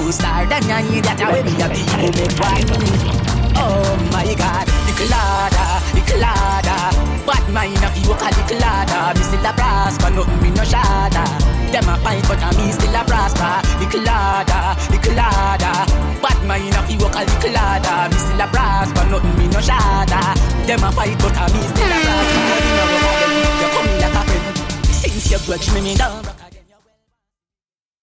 more star than I hear that I will be a people make one. Oh my God, Iklada, bad mind of you call Iklada. Me still a prosper, nothing me no shada. Them a fight but me still a prosper. Iklada, bad mind of you call Iklada. Me still a prosper, nothing me no shada. Them a fight but me still a prosper. You come like a friend, since you grudge me down.